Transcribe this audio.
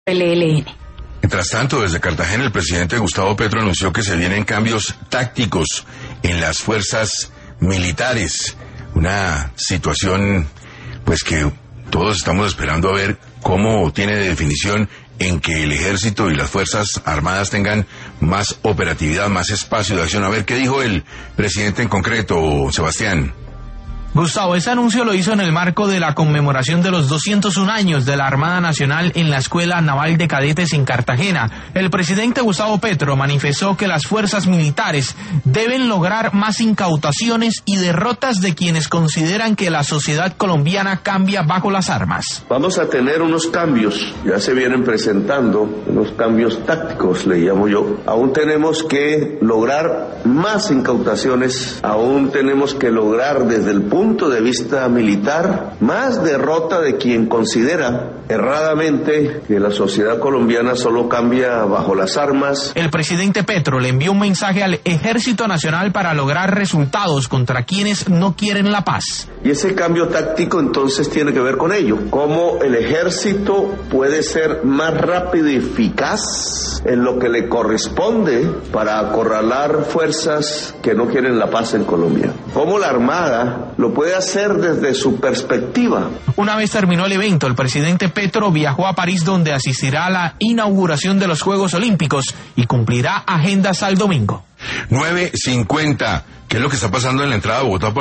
el ELN. Mientras tanto, desde Cartagena, el presidente Gustavo Petro anunció que se vienen cambios tácticos en las fuerzas militares. Una situación, pues, que todos estamos esperando a ver cómo tiene de definición en que el ejército y las fuerzas armadas tengan más operatividad, más espacio de acción. A ver, ¿qué dijo el presidente en concreto, Sebastián? Gustavo, ese anuncio lo hizo en el marco de la conmemoración de los 201 años de la Armada Nacional en la Escuela Naval de Cadetes en Cartagena. El presidente Gustavo Petro manifestó que las fuerzas militares deben lograr más incautaciones y derrotas de quienes consideran que la sociedad colombiana cambia bajo las armas. Vamos a tener unos cambios, ya se vienen presentando, unos cambios tácticos, le llamo yo. Aún tenemos que lograr más incautaciones, aún tenemos que lograr desde el punto de vista militar más derrota de quien considera erradamente que la sociedad colombiana solo cambia bajo las armas. El presidente Petro le envió un mensaje al Ejército Nacional para lograr resultados contra quienes no quieren la paz. Y ese cambio táctico entonces tiene que ver con ello, cómo el ejército puede ser más rápido y eficaz en lo que le corresponde para acorralar fuerzas que no quieren la paz en Colombia. Cómo la Armada lo puede hacer desde su perspectiva. Una vez terminó el evento, el presidente Petro viajó a París, donde asistirá a la inauguración de los Juegos Olímpicos y cumplirá agenda hasta el domingo. 9:50. ¿Qué es lo que está pasando en la entrada a Bogotá?